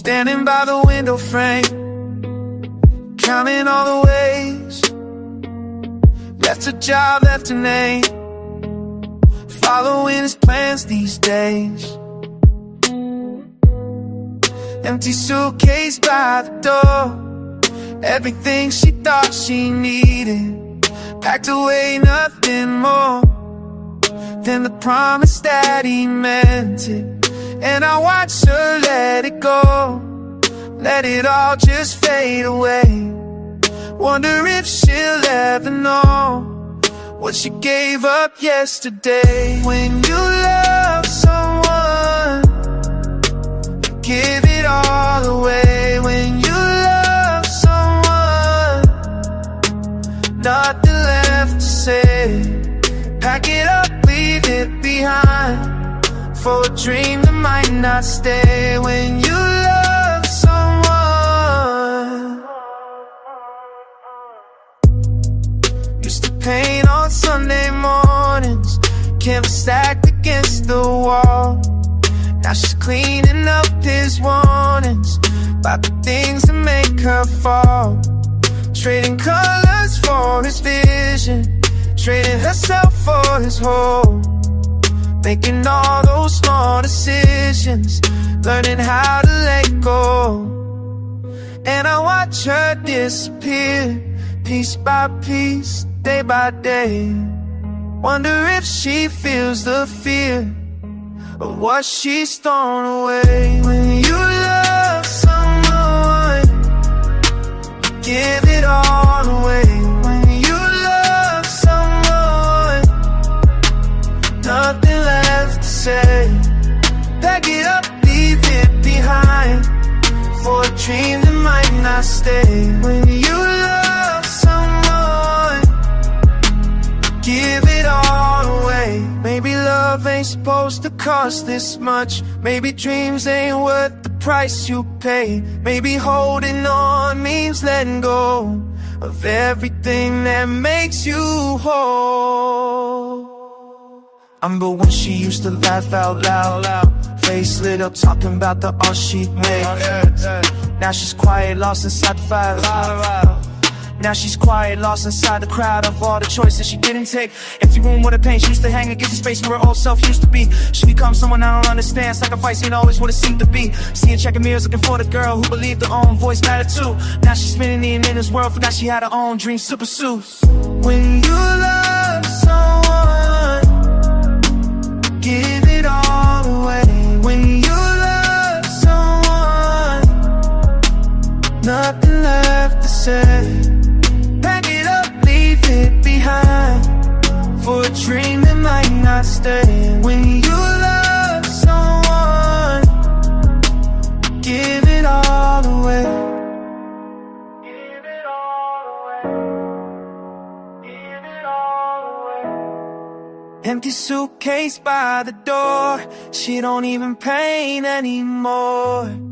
Standing by the window frame, counting all the ways. Left a job, left a name, following his plans these days. Empty suitcase by the door, everything she thought she needed, packed away, nothing more than the promise that he meant it. And I watch her let it go, let it all just fade away. Wonder if she'll ever know what she gave up yesterday. When you love someone, you give it all away. When you love someone, nothing left to say. Pack it up, leave it behind, for a dream that might not stay. When you love someone, used to paint on Sunday mornings, canvas stacked against the wall. Now she's cleaning up his warnings about the things that make her fall. Trading colors for his vision, trading herself for his hope, making all those small decisions, learning how to let go. And I watch her disappear, piece by piece, day by day. Wonder if she feels the fear of what she's thrown away. When you love someone, you give it all away. When you love someone, nothing left to say. Pack it up, leave it behind, for a dream that might not stay. When you love someone, give it all away. Maybe love ain't supposed to cost this much. Maybe dreams ain't worth the price you pay. Maybe holding on means letting go of everything that makes you whole. But when she used to laugh out loud, face lit up, talking about the art she'd made. Now she's quiet, lost inside the fire. Now she's quiet, lost inside the crowd of all the choices she didn't take. Empty room with a pain, she used to hang against the space where her old self used to be. She becomes someone I don't understand, sacrificing always what it seemed to be. Seeing checking mirrors, looking for the girl who believed her own voice mattered too. Now she's spinning in this world, forgot she had her own dreams to pursue. When you love someone, give it all away. When you love someone, nothing left to say. Pack it up, leave it behind, for a dream that might not stay. When you love someone, give it all away. Give it all away. Give it all away. Empty suitcase by the door, she don't even paint anymore.